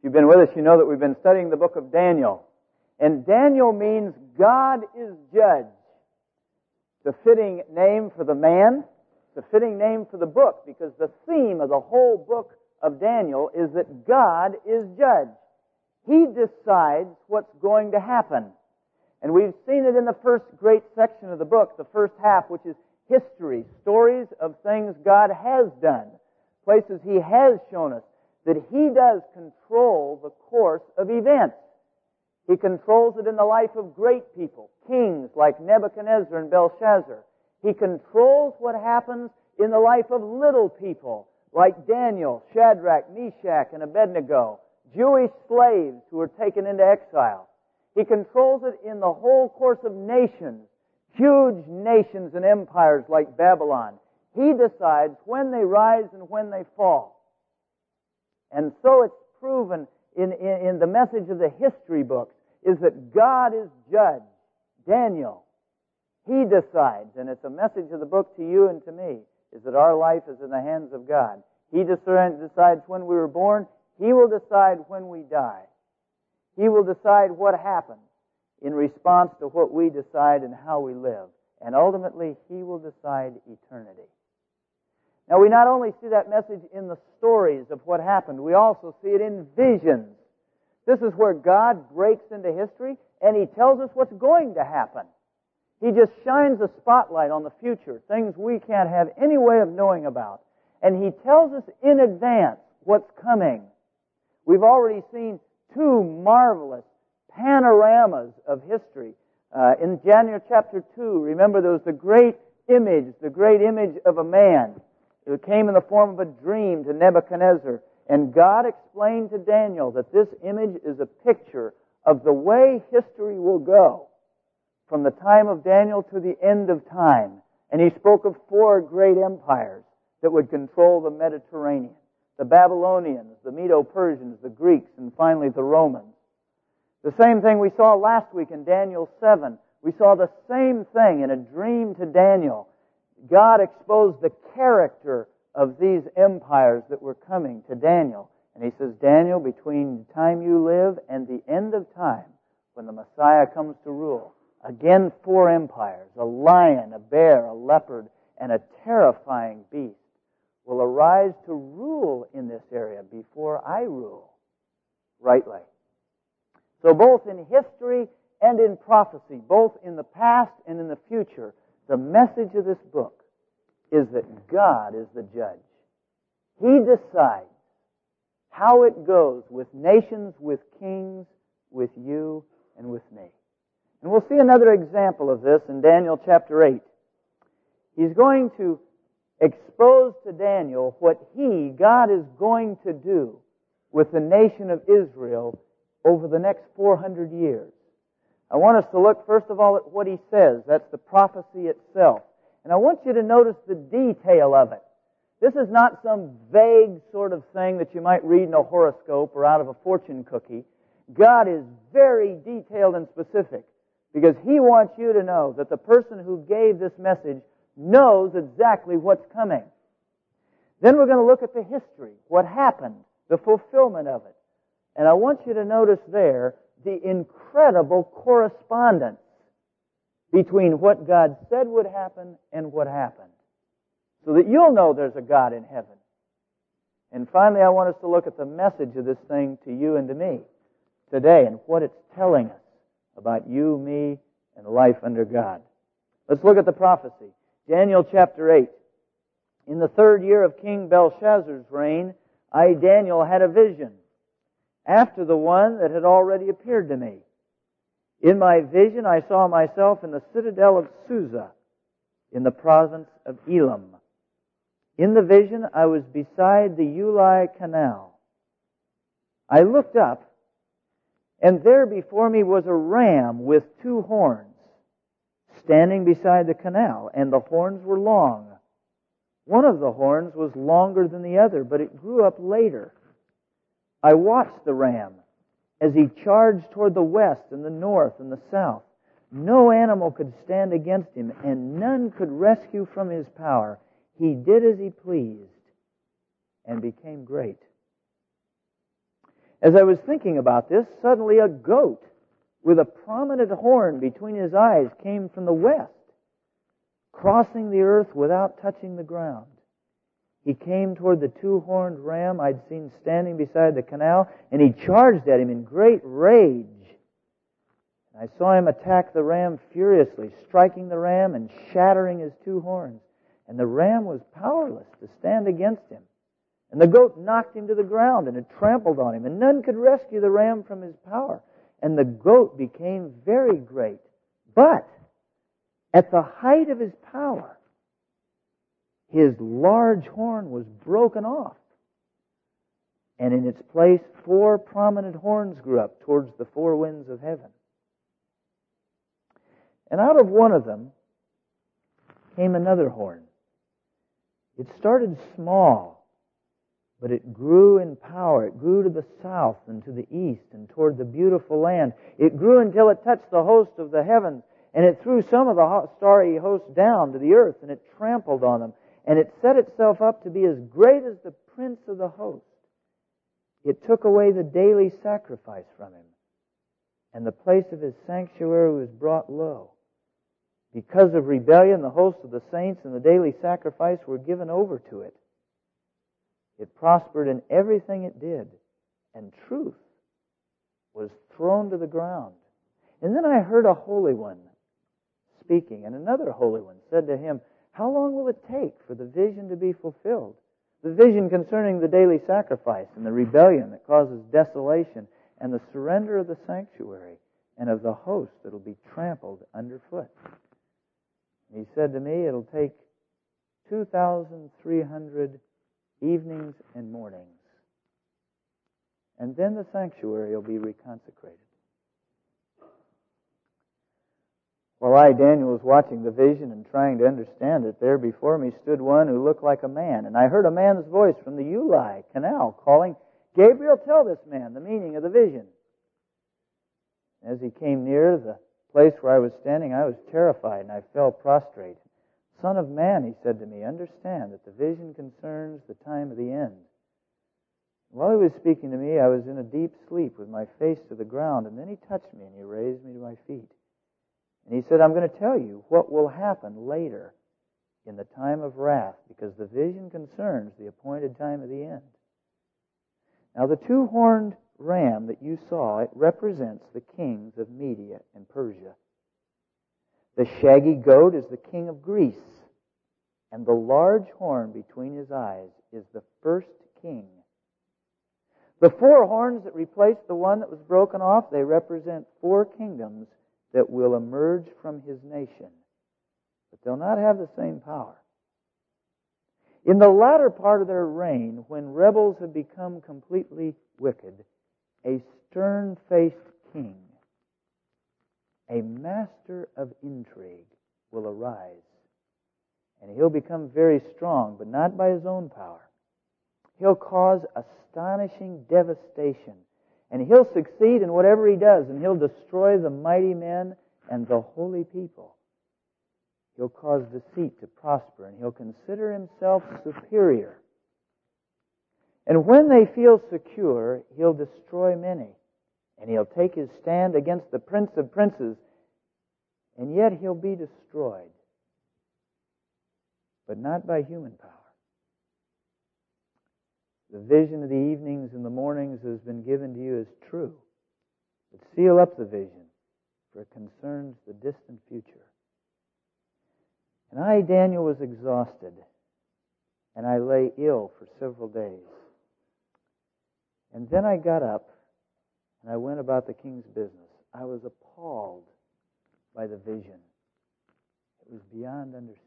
you've been with us, you know that we've been studying the book of Daniel. And Daniel means God is judge. It's a fitting name for the man. It's a fitting name for the book, because the theme of the whole book of Daniel is that God is judge. He decides what's going to happen. And we've seen it in the first great section of the book, the first half, which is history, stories of things God has done, places He has shown us that He does control the course of events. He controls it in the life of great people, kings like Nebuchadnezzar and Belshazzar. He controls what happens in the life of little people like Daniel, Shadrach, Meshach, and Abednego, Jewish slaves who were taken into exile. He controls it in the whole course of nations, huge nations and empires like Babylon. He decides when they rise and when they fall. And so it's proven in the message of the history books is that God is judge. Daniel, He decides, and it's a message of the book to you and to me, is that our life is in the hands of God. He decides when we were born. He will decide when we die. He will decide what happens in response to what we decide and how we live. And ultimately, He will decide eternity. Now, we not only see that message in the stories of what happened, we also see it in visions. This is where God breaks into history and He tells us what's going to happen. He just shines a spotlight on the future, things we can't have any way of knowing about. And He tells us in advance what's coming. We've already seen two marvelous panoramas of history. In Daniel chapter 2, remember there was the great image of a man. It came in the form of a dream to Nebuchadnezzar. And God explained to Daniel that this image is a picture of the way history will go from the time of Daniel to the end of time. And He spoke of 4 great empires that would control the Mediterranean: the Babylonians, the Medo-Persians, the Greeks, and finally the Romans. The same thing we saw last week in Daniel 7. We saw the same thing in a dream to Daniel. God exposed the character of these empires that were coming to Daniel. And He says, Daniel, between the time you live and the end of time, when the Messiah comes to rule, again 4 empires, a lion, a bear, a leopard, and a terrifying beast, will arise to rule in this area before I rule rightly. So both in history and in prophecy, both in the past and in the future, the message of this book is that God is the judge. He decides how it goes with nations, with kings, with you, and with me. And we'll see another example of this in Daniel chapter 8. He's going to expose to Daniel what God is going to do with the nation of Israel over the next 400 years. I want us to look first of all at what he says. That's the prophecy itself. And I want you to notice the detail of it. This is not some vague sort of thing that you might read in a horoscope or out of a fortune cookie. God is very detailed and specific because He wants you to know that the person who gave this message knows exactly what's coming. Then we're going to look at the history, what happened, the fulfillment of it. And I want you to notice there the incredible correspondence between what God said would happen and what happened, so that you'll know there's a God in heaven. And finally, I want us to look at the message of this thing to you and to me today and what it's telling us about you, me, and life under God. Let's look at the prophecy. Daniel chapter 8. In the 3rd year of King Belshazzar's reign, I, Daniel, had a vision, after the one that had already appeared to me. In my vision, I saw myself in the citadel of Susa, in the province of Elam. In the vision, I was beside the Ulai Canal. I looked up, and there before me was a ram with 2 horns, standing beside the canal, and the horns were long. One of the horns was longer than the other, but it grew up later. I watched the ram as he charged toward the west and the north and the south. No animal could stand against him, and none could rescue from his power. He did as he pleased and became great. As I was thinking about this, suddenly a goat with a prominent horn between his eyes came from the west, crossing the earth without touching the ground. He came toward the two-horned ram I'd seen standing beside the canal, and he charged at him in great rage. I saw him attack the ram furiously, striking the ram and shattering his two horns. And the ram was powerless to stand against him. And the goat knocked him to the ground, and it trampled on him, and none could rescue the ram from his power. And the goat became very great. But at the height of his power, his large horn was broken off. And in its place, 4 prominent horns grew up towards the 4 winds of heaven. And out of one of them came another horn. It started small, but it grew in power. It grew to the south and to the east and toward the beautiful land. It grew until it touched the host of the heavens, and it threw some of the starry host down to the earth, and it trampled on them. And it set itself up to be as great as the prince of the host. It took away the daily sacrifice from him, and the place of his sanctuary was brought low. Because of rebellion, the host of the saints and the daily sacrifice were given over to it. It prospered in everything it did, and truth was thrown to the ground. And then I heard a holy one speaking, and another holy one said to him, "How long will it take for the vision to be fulfilled? The vision concerning the daily sacrifice and the rebellion that causes desolation and the surrender of the sanctuary and of the host that will be trampled underfoot." He said to me, it'll take 2,300 evenings and mornings. And then the sanctuary will be reconsecrated. While I, Daniel, was watching the vision and trying to understand it, there before me stood one who looked like a man. And I heard a man's voice from the Ulai canal calling, "Gabriel, tell this man the meaning of the vision." As he came near the place where I was standing, I was terrified and I fell prostrate. "Son of man," he said to me, "understand that the vision concerns the time of the end." While he was speaking to me, I was in a deep sleep with my face to the ground, and then he touched me and he raised me to my feet. And he said, "I'm going to tell you what will happen later in the time of wrath, because the vision concerns the appointed time of the end." Now the two-horned ram that you saw, it represents the kings of Media and Persia. The shaggy goat is the king of Greece, and the large horn between his eyes is the first king. The 4 horns that replaced the one that was broken off, they represent 4 kingdoms that will emerge from his nation. But they'll not have the same power. In the latter part of their reign, when rebels have become completely wicked, a stern-faced king, a master of intrigue, will arise. And he'll become very strong, but not by his own power. He'll cause astonishing devastation. And he'll succeed in whatever he does, and he'll destroy the mighty men and the holy people. He'll cause deceit to prosper, and he'll consider himself superior. And when they feel secure, he'll destroy many. And he'll take his stand against the Prince of Princes, and yet he'll be destroyed. But not by human power. The vision of the evenings and the mornings has been given to you as true. But seal up the vision, for it concerns the distant future. And I, Daniel, was exhausted, and I lay ill for several days. And then I got up, and I went about the king's business. I was appalled by the vision. It was beyond understanding.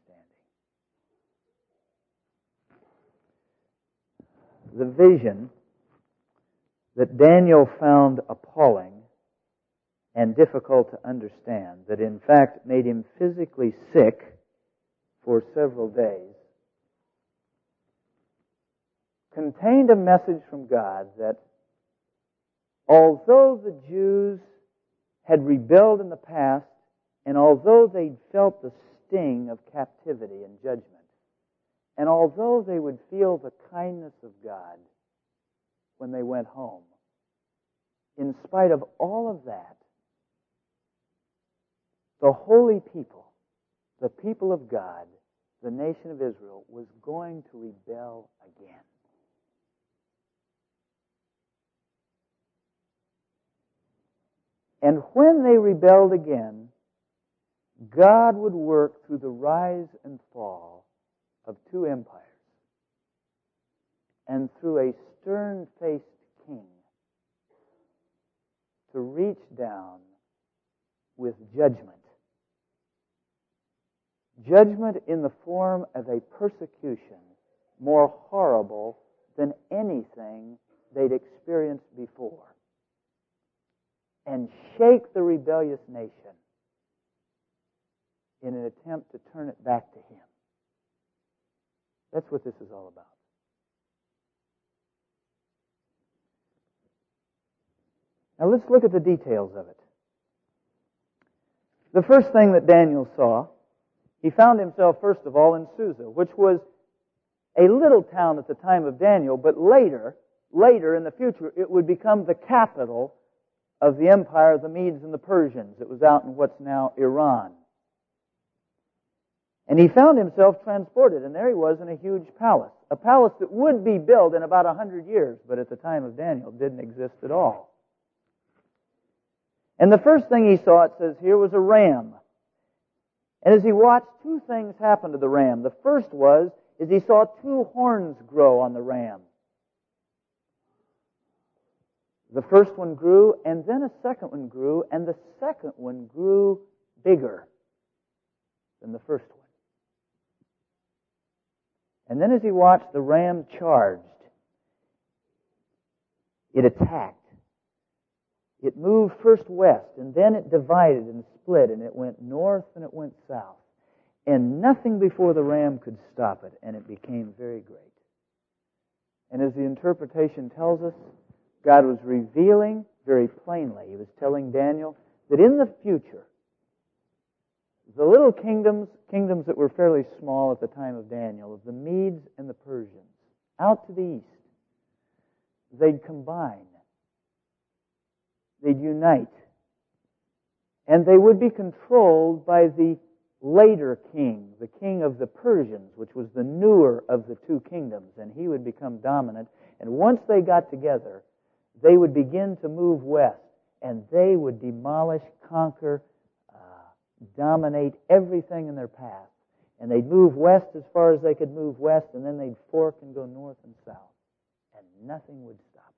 The vision that Daniel found appalling and difficult to understand, that in fact made him physically sick for several days, contained a message from God that although the Jews had rebelled in the past, and although they'd felt the sting of captivity and judgment, and although they would feel the kindness of God when they went home, in spite of all of that, the holy people, the people of God, the nation of Israel, was going to rebel again. And when they rebelled again, God would work through the rise and fall of two empires and through a stern-faced king to reach down with judgment. Judgment in the form of a persecution more horrible than anything they'd experienced before, and shake the rebellious nation in an attempt to turn it back to Him. That's what this is all about. Now let's look at the details of it. The first thing that Daniel saw, he found himself, first of all, in Susa, which was a little town at the time of Daniel, but later in the future, it would become the capital of the empire of the Medes and the Persians. It was out in what's now Iran. And he found himself transported, and there he was in a huge palace. A palace that would be built in about 100 years, but at the time of Daniel didn't exist at all. And the first thing he saw, it says here, was a ram. And as he watched, two things happened to the ram. The first is he saw two horns grow on the ram. The first one grew, and then a second one grew, and the second one grew bigger than the first one. And then as he watched, the ram charged. It attacked. It moved first west, and then it divided and split, and it went north and it went south. And nothing before the ram could stop it, and it became very great. And as the interpretation tells us, God was revealing very plainly, He was telling Daniel, that in the future, the little kingdoms that were fairly small at the time of Daniel, of the Medes and the Persians, out to the east, they'd combine. They'd unite. And they would be controlled by the later king, the king of the Persians, which was the newer of the two kingdoms, and he would become dominant. And once they got together, they would begin to move west, and they would demolish, conquer, dominate everything in their path. And they'd move west as far as they could move west, and then they'd fork and go north and south. And nothing would stop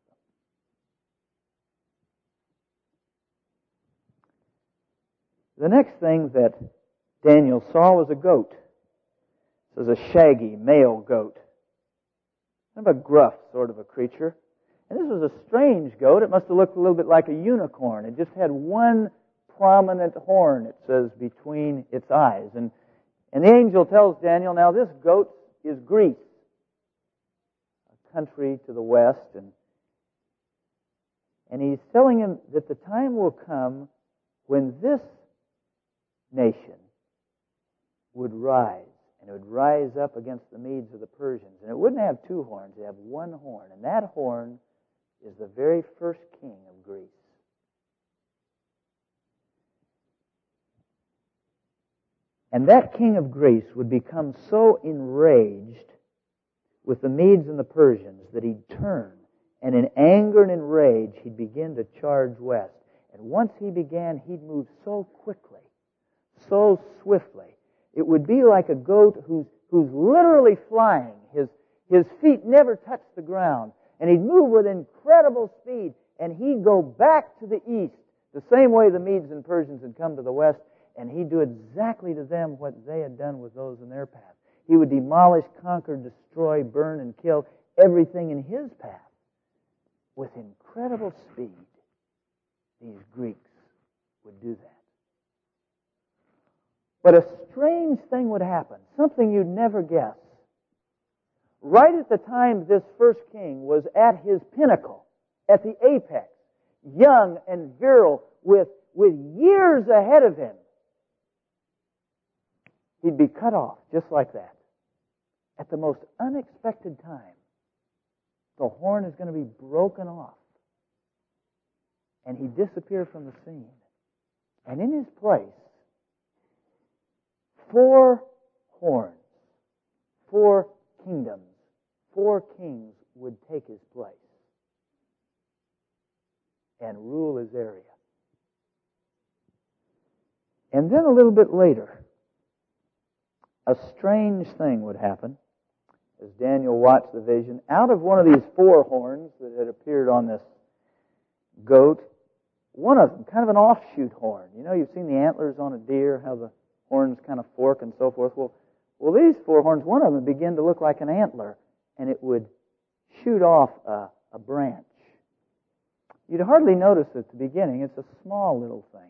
them. The next thing that Daniel saw was a goat. It was a shaggy male goat. Kind of a gruff sort of a creature. And this was a strange goat. It must have looked a little bit like a unicorn. It just had one prominent horn, it says, between its eyes. And the angel tells Daniel, now this goat is Greece, a country to the west. And he's telling him that the time will come when this nation would rise, and it would rise up against the Medes or the Persians. And it wouldn't have two horns, it'd have one horn. And that horn is the very first king of Greece. And that king of Greece would become so enraged with the Medes and the Persians that he'd turn, and in anger and in rage, he'd begin to charge west. And once he began, he'd move so quickly, so swiftly. It would be like a goat who's literally flying. His feet never touch the ground. And he'd move with incredible speed, and he'd go back to the east, the same way the Medes and Persians had come to the west, and he'd do exactly to them what they had done with those in their path. He would demolish, conquer, destroy, burn, and kill everything in his path with incredible speed. These Greeks would do that. But a strange thing would happen, something you'd never guess. Right at the time this first king was at his pinnacle, at the apex, young and virile, with years ahead of him, he'd be cut off just like that. At the most unexpected time, the horn is going to be broken off. and he disappeared from the scene. And in his place, 4 horns, 4 kingdoms, 4 kings would take his place and rule his area. And then a little bit later, a strange thing would happen as Daniel watched the vision. Out of one of these 4 horns that had appeared on this goat, one of them, kind of an offshoot horn. You know, you've seen the antlers on a deer, how the horns kind of fork and so forth. Well, these 4 horns, one of them began to look like an antler, and it would shoot off a branch. You'd hardly notice at the beginning. It's a small little thing.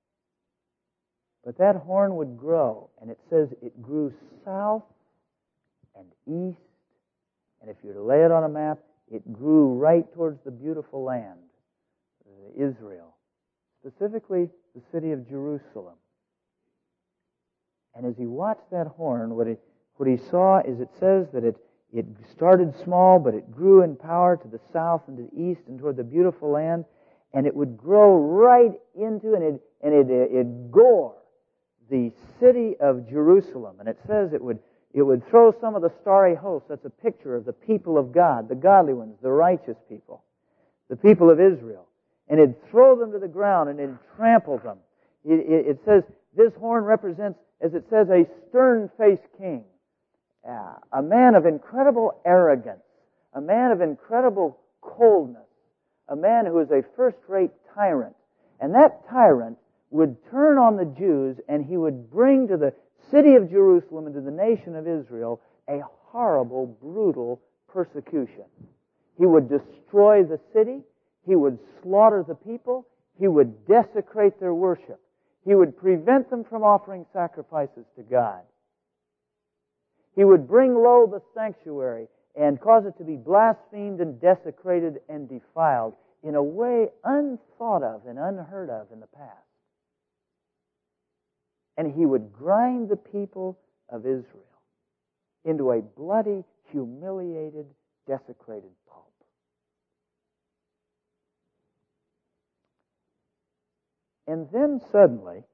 But that horn would grow, and it says it grew south and east, and if you were to lay it on a map, it grew right towards the beautiful land, Israel, specifically the city of Jerusalem. And as he watched that horn, what he saw is it says that it started small, but it grew in power to the south and to the east and toward the beautiful land, and it would grow right into, and it'd gore the city of Jerusalem. And it says it would throw some of the starry hosts. That's a picture of the people of God, the godly ones, the righteous people, the people of Israel. And it'd throw them to the ground, and it'd trample them. It says this horn represents, as it says, a stern-faced king, a man of incredible arrogance, a man of incredible coldness, a man who is a first-rate tyrant. And that tyrant would turn on the Jews, and he would bring to the city of Jerusalem and to the nation of Israel a horrible, brutal persecution. He would destroy the city. He would slaughter the people. He would desecrate their worship. He would prevent them from offering sacrifices to God. He would bring low the sanctuary and cause it to be blasphemed and desecrated and defiled in a way unthought of and unheard of in the past. And he would grind the people of Israel into a bloody, humiliated, desecrated pulp. And then suddenly,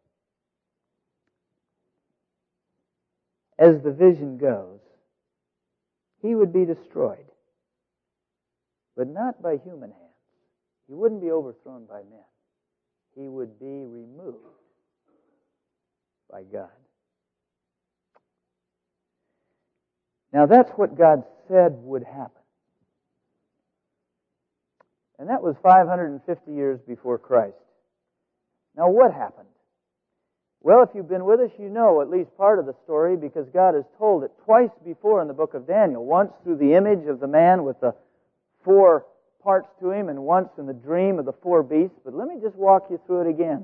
as the vision goes, he would be destroyed, but not by human hands. He wouldn't be overthrown by men. He would be removed by God. Now that's what God said would happen. And that was 550 years before Christ. Now what happened? Well, if you've been with us, you know at least part of the story because God has told it twice before in the book of Daniel. Once through the image of the man with the 4 parts to him and once in the dream of the 4 beasts. But let me just walk you through it again.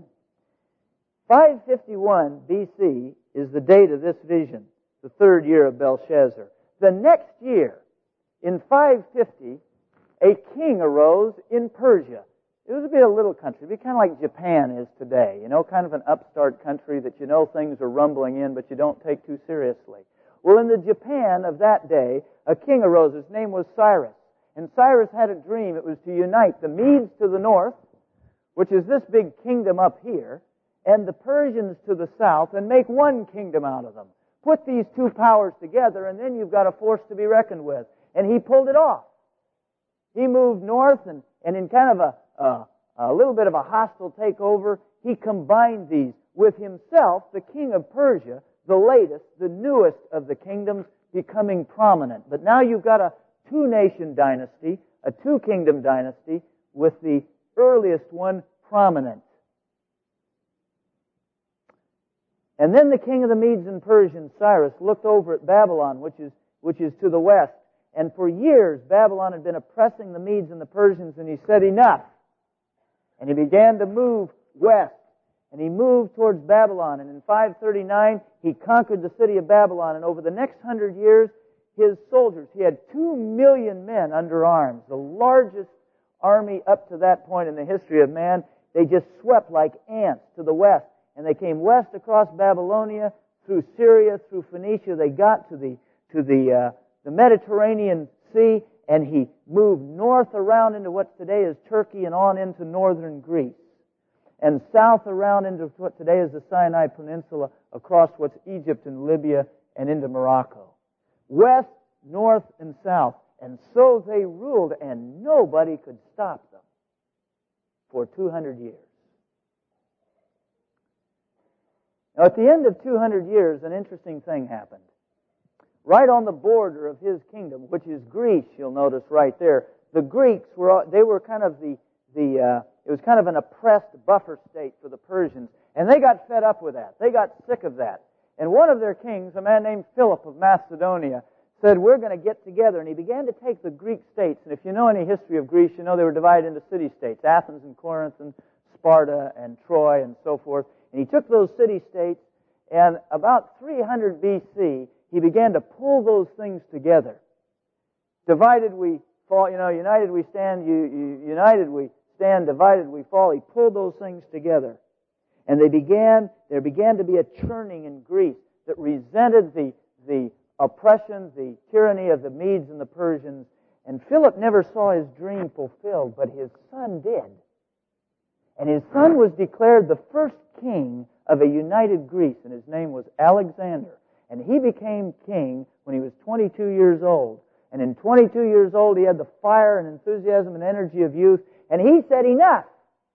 551 BC is the date of this vision, the 3rd year of Belshazzar. The next year, in 550, a king arose in Persia. It would be a little country. It would be kind of like Japan is today. You know, kind of an upstart country that you know things are rumbling in, but you don't take too seriously. Well, in the Japan of that day, a king arose. His name was Cyrus. And Cyrus had a dream. It was to unite the Medes to the north, which is this big kingdom up here, and the Persians to the south, and make one kingdom out of them. Put these 2 powers together, and then you've got a force to be reckoned with. And he pulled it off. He moved north, and in kind of a little bit of a hostile takeover, he combined these with himself, the king of Persia, the latest, the newest of the kingdoms, becoming prominent. But now you've got a 2-nation dynasty, a 2-kingdom dynasty, with the earliest one prominent. And then the king of the Medes and Persians, Cyrus, looked over at Babylon, which is to the west. And for years, Babylon had been oppressing the Medes and the Persians, and he said, enough. And he began to move west. And he moved towards Babylon. And in 539, he conquered the city of Babylon. And over the next 100 years, his soldiers, he had 2 million men under arms, the largest army up to that point in the history of man. They just swept like ants to the west. And they came west across Babylonia, through Syria, through Phoenicia. They got to the Mediterranean Sea, and he moved north around into what today is Turkey and on into northern Greece, and south around into what today is the Sinai Peninsula, across what's Egypt and Libya and into Morocco. West, north, and south. And so they ruled, and nobody could stop them for 200 years. Now, at the end of 200 years, an interesting thing happened. Right on the border of his kingdom, which is Greece, you'll notice right there, the Greeks were kind of it was kind of an oppressed buffer state for the Persians, and they got fed up with that. They got sick of that. And one of their kings, a man named Philip of Macedonia, said, we're going to get together. And he began to take the Greek states. And if you know any history of Greece, you know they were divided into city-states, Athens and Corinth and Sparta and Troy and so forth. And he took those city-states, and about 300 BC, he began to pull those things together. Divided we fall, united we stand, united we stand, divided we fall. He pulled those things together. And there began to be a churning in Greece that resented the oppression, the tyranny of the Medes and the Persians. And Philip never saw his dream fulfilled, but his son did. And his son was declared the first king of a united Greece, and his name was Alexander. And he became king when he was 22 years old. And in 22 years old, he had the fire and enthusiasm and energy of youth, and he said, enough!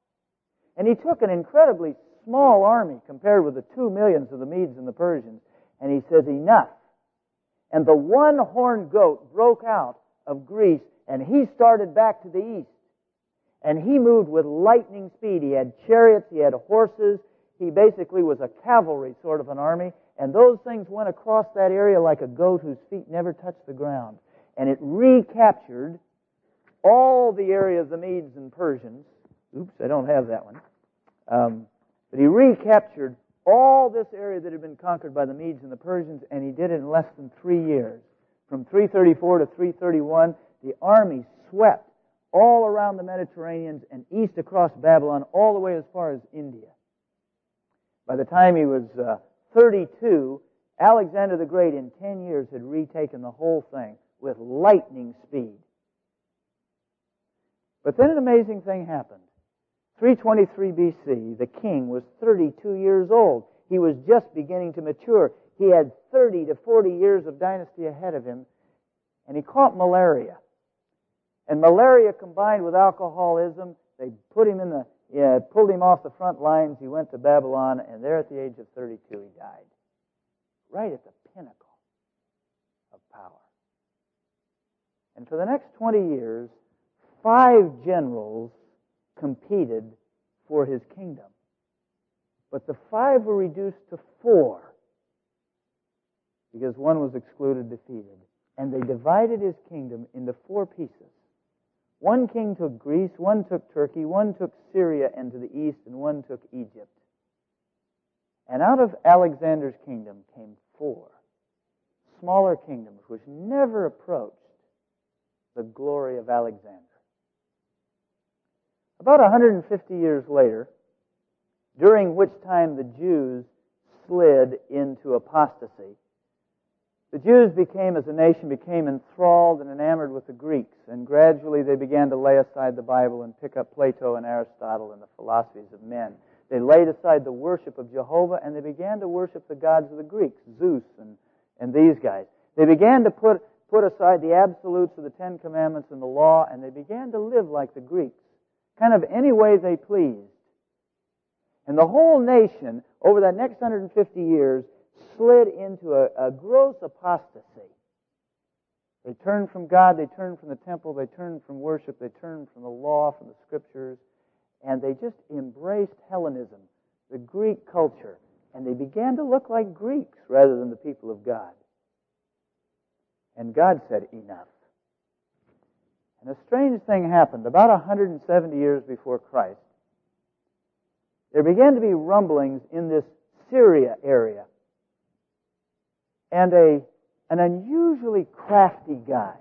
And he took an incredibly small army compared with the 2 millions of the Medes and the Persians, and he says, enough. And the one-horned goat broke out of Greece, and he started back to the east. And he moved with lightning speed. He had chariots, he had horses. He basically was a cavalry sort of an army. And those things went across that area like a goat whose feet never touched the ground. And it recaptured all the area of the Medes and Persians. Oops, I don't have that one. But he recaptured all this area that had been conquered by the Medes and the Persians, and he did it in less than 3 years. From 334 to 331, the army swept all around the Mediterranean and east across Babylon, all the way as far as India. By the time he was 32, Alexander the Great in 10 years had retaken the whole thing with lightning speed. But then an amazing thing happened. 323 BC, the king was 32 years old. He was just beginning to mature. He had 30 to 40 years of dynasty ahead of him, and he caught malaria. And malaria combined with alcoholism, they pulled him off the front lines. He went to Babylon, and there at the age of 32, he died. Right at the pinnacle of power. And for the next 20 years, 5 generals competed for his kingdom. But the 5 were reduced to 4 because one was excluded, defeated. And they divided his kingdom into 4 pieces. One king took Greece, one took Turkey, one took Syria and to the east, and one took Egypt. And out of Alexander's kingdom came 4 smaller kingdoms which never approached the glory of Alexander. About 150 years later, during which time the Jews slid into apostasy, the Jews as a nation, became enthralled and enamored with the Greeks, and gradually they began to lay aside the Bible and pick up Plato and Aristotle and the philosophies of men. They laid aside the worship of Jehovah, and they began to worship the gods of the Greeks, Zeus and these guys. They began to put aside the absolutes of the 10 Commandments and the law, and they began to live like the Greeks, kind of any way they pleased. And the whole nation, over that next 150 years, slid into a gross apostasy. They turned from God, they turned from the temple, they turned from worship, they turned from the law, from the scriptures, and they just embraced Hellenism, the Greek culture, and they began to look like Greeks rather than the people of God. And God said, enough. And a strange thing happened. About 170 years before Christ, there began to be rumblings in this Syria area. And an unusually crafty guy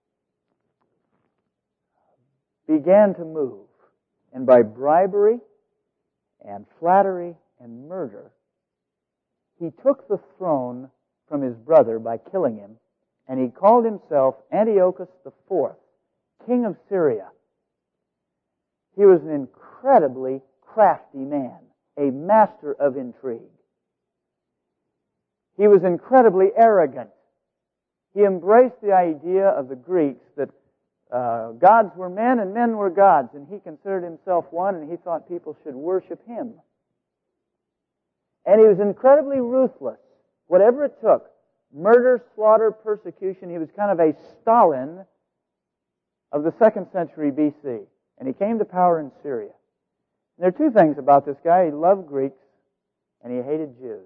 began to move. And by bribery and flattery and murder, he took the throne from his brother by killing him and he called himself Antiochus IV, king of Syria. He was an incredibly crafty man, a master of intrigue. He was incredibly arrogant. He embraced the idea of the Greeks that gods were men and men were gods, and he considered himself one, and he thought people should worship him. And he was incredibly ruthless. Whatever it took, murder, slaughter, persecution, he was kind of a Stalin of the 2nd century BC. And he came to power in Syria. And there are two things about this guy. He loved Greeks, and he hated Jews.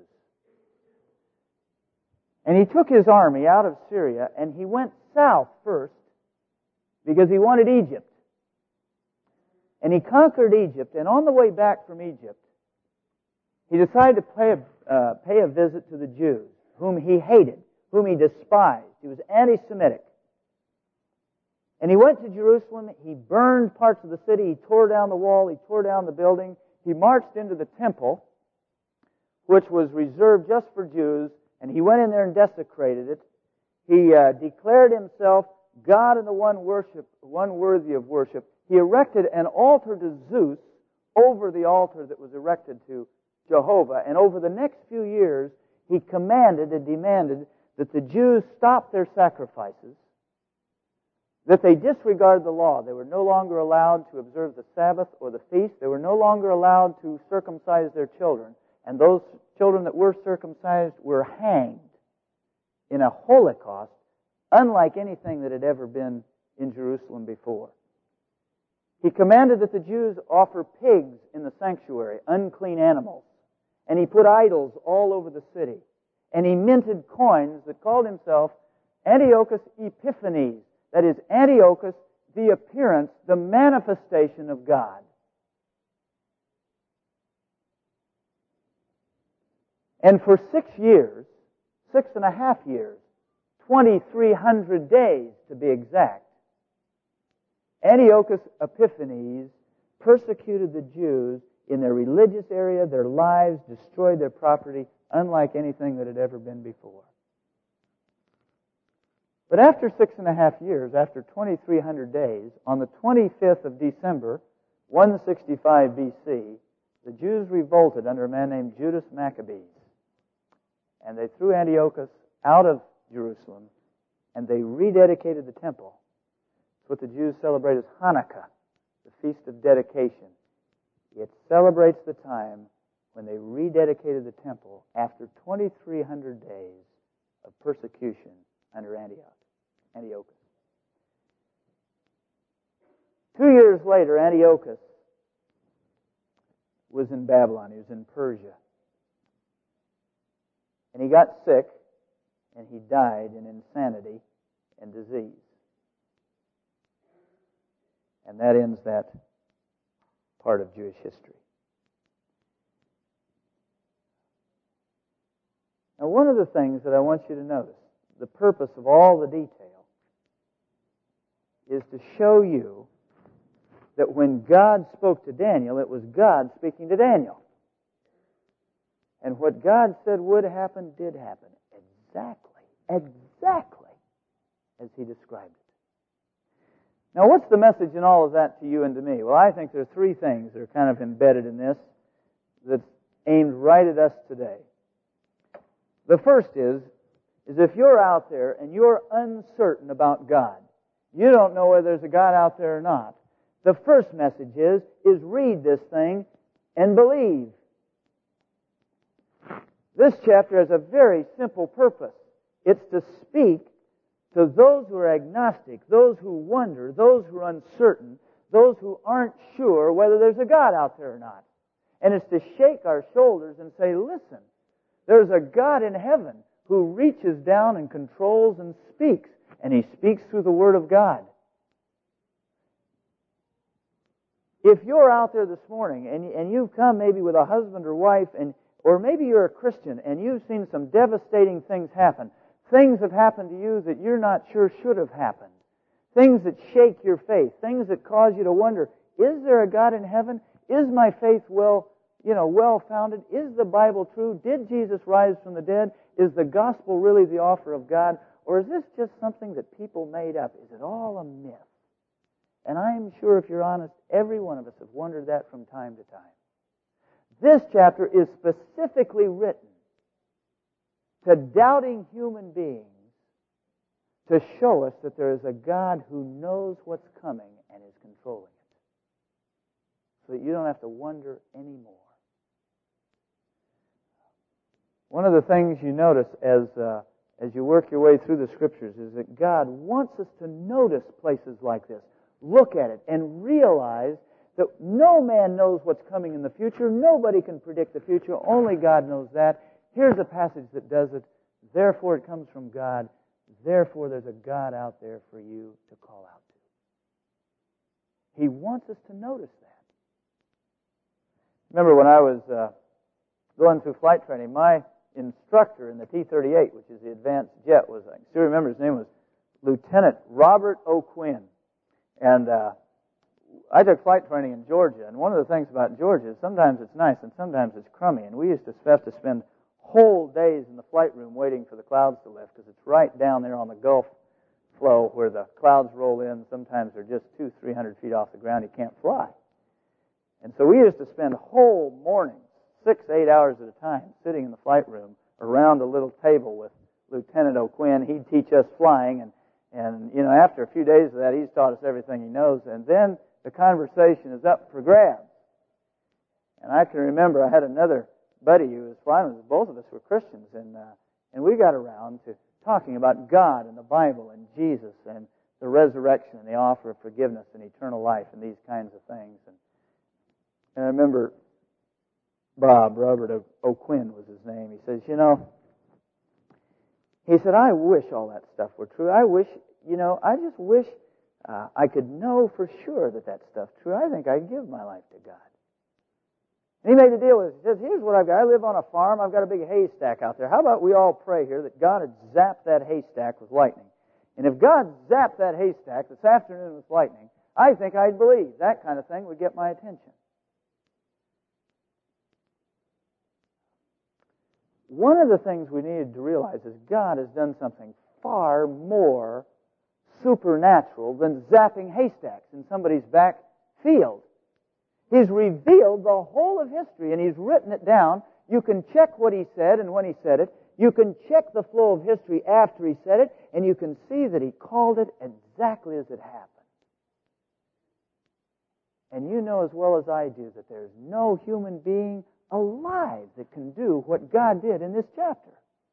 And he took his army out of Syria, and he went south first because he wanted Egypt. And he conquered Egypt, and on the way back from Egypt, he decided to pay a visit to the Jews, whom he hated, whom he despised. He was anti-Semitic. And he went to Jerusalem. He burned parts of the city. He tore down the wall. He tore down the building. He marched into the temple, which was reserved just for Jews, and he went in there and desecrated it. He declared himself God and the one worthy of worship. He erected an altar to Zeus over the altar that was erected to Jehovah. And over the next few years, he commanded and demanded that the Jews stop their sacrifices, that they disregard the law. They were no longer allowed to observe the Sabbath or the feast. They were no longer allowed to circumcise their children. And those children that were circumcised were hanged in a Holocaust unlike anything that had ever been in Jerusalem before. He commanded that the Jews offer pigs in the sanctuary, unclean animals. And he put idols all over the city. And he minted coins that called himself Antiochus Epiphanes. That is, Antiochus, the appearance, the manifestation of God. And for 6 years, 6.5 years, 2,300 days to be exact, Antiochus Epiphanes persecuted the Jews in their religious area, their lives, destroyed their property, unlike anything that had ever been before. But after 6.5 years, after 2,300 days, on the 25th of December, 165 BC, the Jews revolted under a man named Judas Maccabees. And they threw Antiochus out of Jerusalem, and they rededicated the temple. It's what the Jews celebrate as Hanukkah, the Feast of Dedication. It celebrates the time when they rededicated the temple after 2,300 days of persecution under Antiochus. 2 years later, Antiochus was in Babylon. He was in Persia. And he got sick, and he died in insanity and disease. And that ends that part of Jewish history. Now, one of the things that I want you to notice, the purpose of all the detail, is to show you that when God spoke to Daniel, it was God speaking to Daniel. And what God said would happen, did happen. Exactly as He described it. Now, what's the message in all of that to you and to me? Well, I think there are three things that are kind of embedded in this that's aimed right at us today. The first is if you're out there and you're uncertain about God, you don't know whether there's a God out there or not, the first message is read this thing and believe. This chapter has a very simple purpose. It's to speak to those who are agnostic, those who wonder, those who are uncertain, those who aren't sure whether there's a God out there or not. And it's to shake our shoulders and say, listen, there's a God in heaven who reaches down and controls and speaks. And He speaks through the Word of God. If you're out there this morning and you've come maybe with a husband or wife, or maybe you're a Christian and you've seen some devastating things happen, things have happened to you that you're not sure should have happened, things that shake your faith, things that cause you to wonder, is there a God in heaven? Is my faith well-founded? Is the Bible true? Did Jesus rise from the dead? Is the gospel really the offer of God? Or is this just something that people made up? Is it all a myth? And I'm sure, if you're honest, every one of us have wondered that from time to time. This chapter is specifically written to doubting human beings to show us that there is a God who knows what's coming and is controlling it, so that you don't have to wonder anymore. One of the things you notice as you work your way through the Scriptures is that God wants us to notice places like this. Look at it and realize that no man knows what's coming in the future. Nobody can predict the future. Only God knows that. Here's a passage that does it. Therefore, it comes from God. Therefore, there's a God out there for you to call out to. He wants us to notice that. Remember when I was going through flight training, my instructor in the T-38, which is the advanced jet, I still remember his name was Lieutenant Robert O'Quinn. And I took flight training in Georgia, and one of the things about Georgia is sometimes it's nice and sometimes it's crummy. And we used to have to spend whole days in the flight room waiting for the clouds to lift, because it's right down there on the Gulf flow where the clouds roll in. Sometimes they're just 200-300 feet off the ground. You can't fly. And so we used to spend whole mornings, 6-8 hours at a time, sitting in the flight room around a little table with Lieutenant O'Quinn. He'd teach us flying, and you know, after a few days of that, he's taught us everything he knows, and then the conversation is up for grabs. And I can remember I had another buddy who was flying with us. Both of us were Christians, and we got around to talking about God and the Bible and Jesus and the resurrection and the offer of forgiveness and eternal life and these kinds of things. And I remember Robert O'Quinn was his name. He says, he said, I wish all that stuff were true. I just wish I could know for sure that stuff's true. I think I'd give my life to God. And he made a deal with us. He says, here's what I've got. I live on a farm. I've got a big haystack out there. How about we all pray here that God would zap that haystack with lightning? And if God zapped that haystack this afternoon with lightning, I think I'd believe. That kind of thing would get my attention. One of the things we needed to realize is God has done something far more supernatural than zapping haystacks in somebody's back field. He's revealed the whole of history, and He's written it down. You can check what He said and when He said it. You can check the flow of history after He said it, and you can see that He called it exactly as it happened. And you know as well as I do that there's no human being alive that can do what God did in this chapter.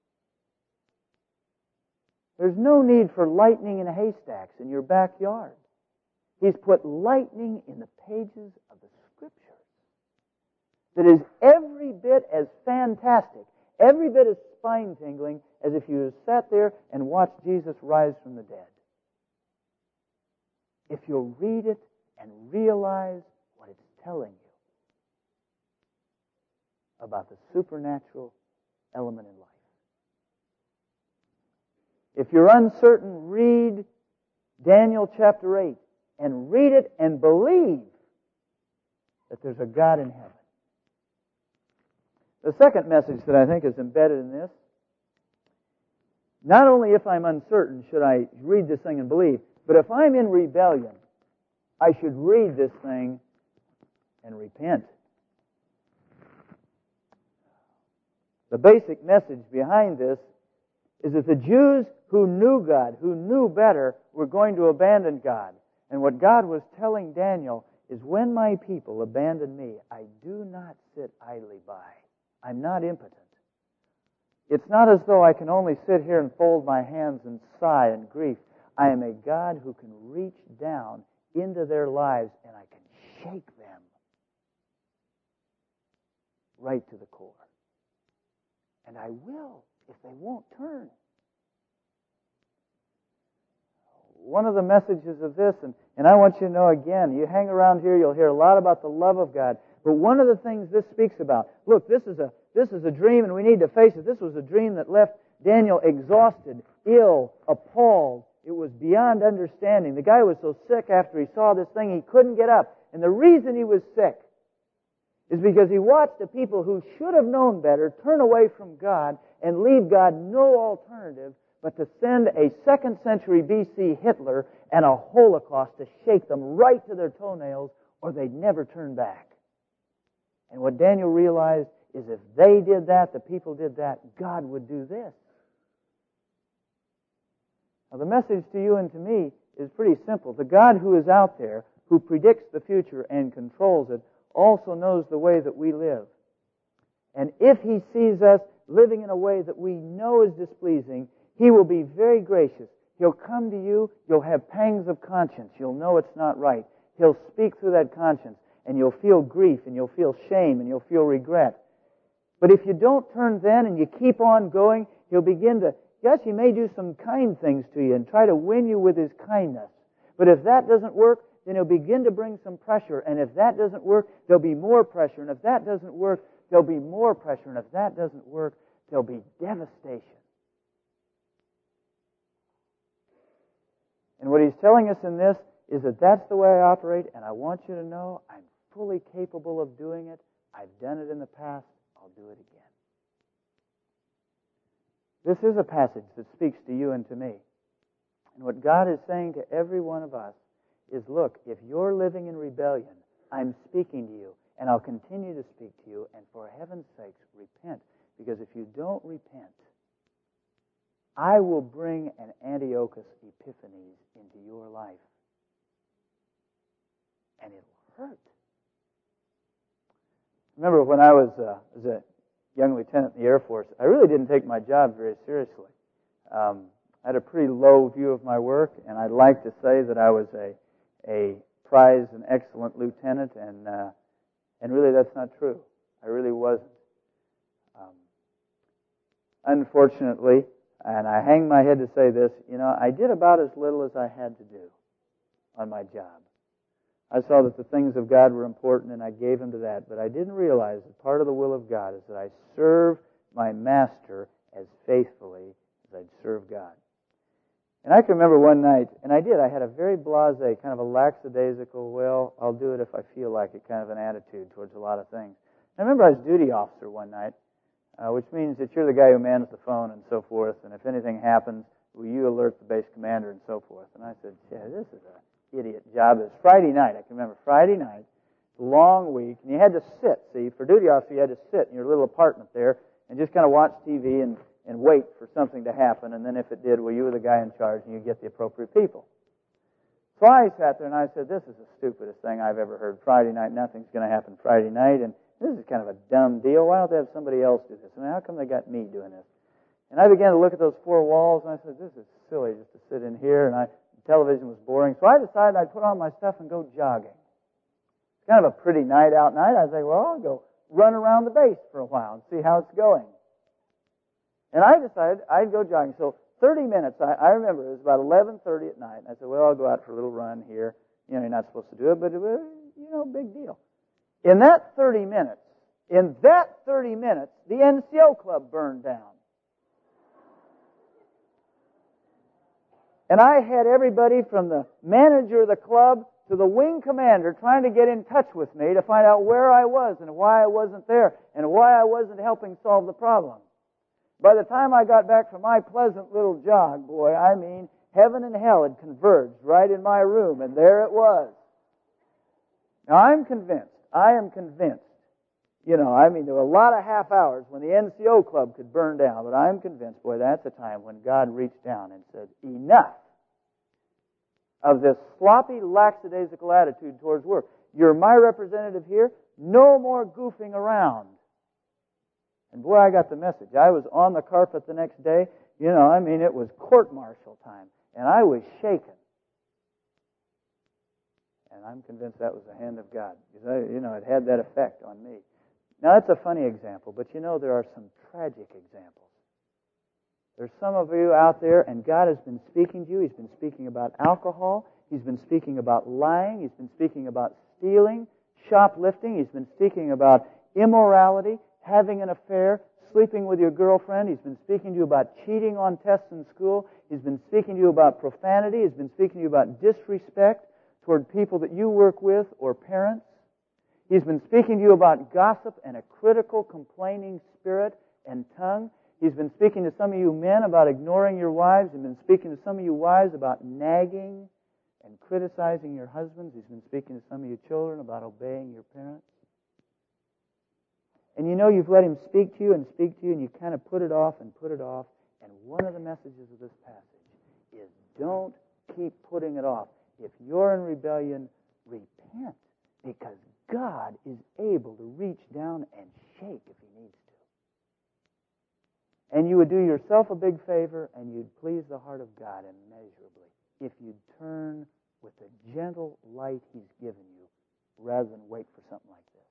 There's no need for lightning and haystacks in your backyard. He's put lightning in the pages of the Scriptures that is every bit as fantastic, every bit as spine-tingling as if you had sat there and watched Jesus rise from the dead. If you'll read it and realize what it's telling you about the supernatural element in life. If you're uncertain, read Daniel chapter 8 and read it and believe that there's a God in heaven. The second message that I think is embedded in this, not only if I'm uncertain should I read this thing and believe, but if I'm in rebellion, I should read this thing and repent. The basic message behind this is that the Jews who knew God, who knew better, were going to abandon God. And what God was telling Daniel is, when my people abandon me, I do not sit idly by. I'm not impotent. It's not as though I can only sit here and fold my hands and sigh in grief. I am a God who can reach down into their lives and I can shake them right to the core. And I will if they won't turn. One of the messages of this, and I want you to know again, you hang around here, you'll hear a lot about the love of God. But one of the things this speaks about, look, this is a dream, and we need to face it. This was a dream that left Daniel exhausted, ill, appalled. It was beyond understanding. The guy was so sick after he saw this thing, he couldn't get up. And the reason he was sick is because he watched the people who should have known better turn away from God and leave God no alternative but to send a 2nd century BC Hitler and a Holocaust to shake them right to their toenails, or they'd never turn back. And what Daniel realized is if they did that, the people did that, God would do this. Now the message to you and to me is pretty simple. The God who is out there, who predicts the future and controls it, also knows the way that we live. And if He sees us living in a way that we know is displeasing, He will be very gracious. He'll come to you, you'll have pangs of conscience, you'll know it's not right. He'll speak through that conscience, and you'll feel grief, and you'll feel shame, and you'll feel regret. But if you don't turn then and you keep on going, He'll begin to, yes, He may do some kind things to you and try to win you with His kindness. But if that doesn't work, then He'll begin to bring some pressure. And if that doesn't work, there'll be more pressure. And if that doesn't work, there'll be more pressure. And if that doesn't work, there'll be devastation. And what He's telling us in this is that that's the way I operate, and I want you to know I'm fully capable of doing it. I've done it in the past. I'll do it again. This is a passage that speaks to you and to me. And what God is saying to every one of us is, look, if you're living in rebellion, I'm speaking to you, and I'll continue to speak to you, and for heaven's sakes, repent. Because if you don't repent, I will bring an Antiochus Epiphanes into your life. And it'll hurt. Remember when I was a young lieutenant in the Air Force, I really didn't take my job very seriously. I had a pretty low view of my work, and I'd like to say that I was a prized and excellent lieutenant, and really that's not true. I really wasn't. Unfortunately, and I hang my head to say this, I did about as little as I had to do on my job. I saw that the things of God were important, and I gave Him to that. But I didn't realize that part of the will of God is that I serve my Master as faithfully as I'd serve God. And I can remember one night, and I did, I had a very blasé, kind of a lackadaisical, well, I'll do it if I feel like it, kind of an attitude towards a lot of things. I remember I was duty officer one night, which means that you're the guy who mans the phone and so forth, and if anything happens, will you alert the base commander and so forth. And I said, yeah, this is an idiot job. It was Friday night. I can remember Friday night, long week, and you had to sit. See, for duty officer, you had to sit in your little apartment there and just kind of watch TV and wait for something to happen, and then if it did, well, you were the guy in charge and you get the appropriate people. So I sat there and I said, this is the stupidest thing I've ever heard. Friday night, nothing's going to happen Friday night, and this is kind of a dumb deal. Why don't they have somebody else do this? I mean, how come they got me doing this? And I began to look at those four walls, and I said, this is silly just to sit in here, and the television was boring. So I decided I'd put on my stuff and go jogging. It's kind of a pretty night out night. I think, well, I'll go run around the base for a while and see how it's going. And I decided I'd go jogging. So 30 minutes, I remember it was about 11:30 at night. And I said, well, I'll go out for a little run here. You're not supposed to do it, but big deal. In that 30 minutes, the NCO club burned down. And I had everybody from the manager of the club to the wing commander trying to get in touch with me to find out where I was and why I wasn't there and why I wasn't helping solve the problem. By the time I got back from my pleasant little jog, boy, I mean, heaven and hell had converged right in my room, and there it was. Now, I am convinced, there were a lot of half hours when the NCO club could burn down, but I'm convinced, boy, that's a time when God reached down and said, enough of this sloppy, lackadaisical attitude towards work. You're my representative here. No more goofing around. And boy, I got the message. I was on the carpet the next day. It was court-martial time. And I was shaken. And I'm convinced that was the hand of God. Because, it had that effect on me. Now, that's a funny example, but there are some tragic examples. There's some of you out there, and God has been speaking to you. He's been speaking about alcohol. He's been speaking about lying. He's been speaking about stealing, shoplifting. He's been speaking about immorality, having an affair, sleeping with your girlfriend. He's been speaking to you about cheating on tests in school. He's been speaking to you about profanity. He's been speaking to you about disrespect toward people that you work with or parents. He's been speaking to you about gossip and a critical, complaining spirit and tongue. He's been speaking to some of you men about ignoring your wives. He's been speaking to some of you wives about nagging and criticizing your husbands. He's been speaking to some of you children about obeying your parents. And you know you've let Him speak to you, and you kind of put it off. And one of the messages of this passage is don't keep putting it off. If you're in rebellion, repent, because God is able to reach down and shake if He needs to. And you would do yourself a big favor, and you'd please the heart of God immeasurably if you'd turn with the gentle light He's given you rather than wait for something like this.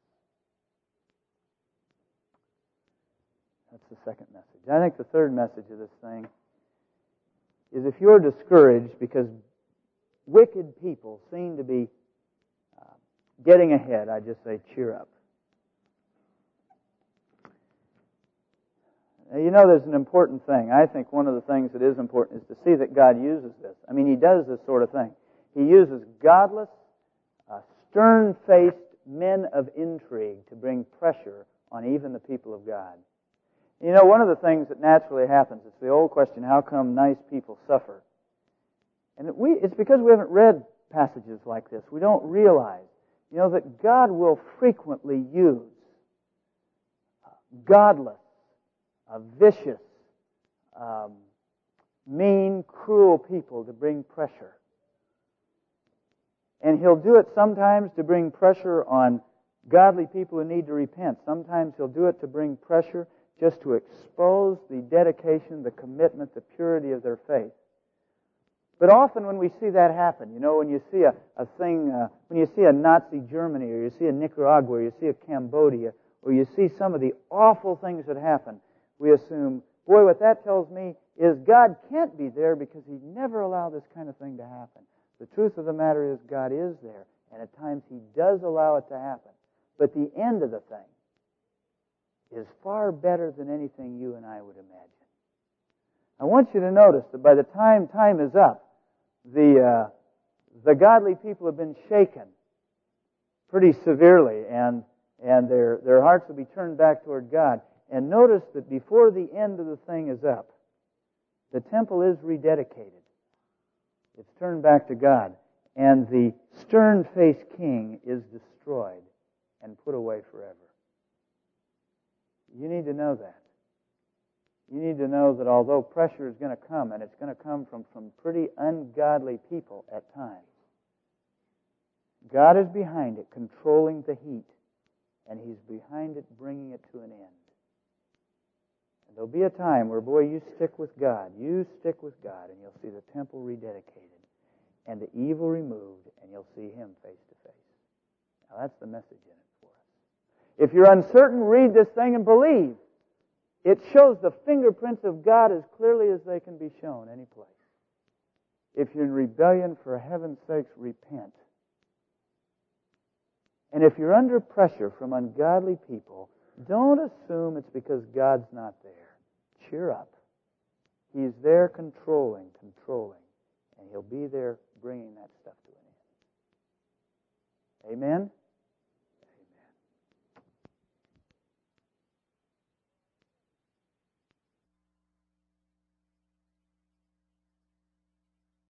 That's the second message. I think the third message of this thing is if you're discouraged because wicked people seem to be getting ahead, I just say cheer up. Now, you know there's an important thing. I think one of the things that is important is to see that God uses this. I mean, He does this sort of thing. He uses godless, stern-faced men of intrigue to bring pressure on even the people of God. You know, one of the things that naturally happens, it's the old question, how come nice people suffer? And it's because we haven't read passages like this. We don't realize, that God will frequently use godless, vicious, mean, cruel people to bring pressure. And He'll do it sometimes to bring pressure on godly people who need to repent. Sometimes He'll do it to bring pressure just to expose the dedication, the commitment, the purity of their faith. But often when we see that happen, when you see when you see a Nazi Germany, or you see a Nicaragua, or you see a Cambodia, or you see some of the awful things that happen, we assume, boy, what that tells me is God can't be there because He'd never allow this kind of thing to happen. The truth of the matter is God is there, and at times He does allow it to happen. But the end of the thing is far better than anything you and I would imagine. I want you to notice that by the time is up, the godly people have been shaken pretty severely, and their hearts will be turned back toward God. And notice that before the end of the thing is up, the temple is rededicated. It's turned back to God. And the stern-faced king is destroyed and put away forever. You need to know that. You need to know that although pressure is going to come, and it's going to come from some pretty ungodly people at times, God is behind it, controlling the heat, and He's behind it, bringing it to an end. And there'll be a time where, boy, you stick with God, and you'll see the temple rededicated, and the evil removed, and you'll see Him face to face. Now that's the message in it for us. If you're uncertain, read this thing and believe. It shows the fingerprints of God as clearly as they can be shown any place. If you're in rebellion, for heaven's sakes, repent. And if you're under pressure from ungodly people, don't assume it's because God's not there. Cheer up. He's there controlling, and He'll be there bringing that stuff to an end. Amen?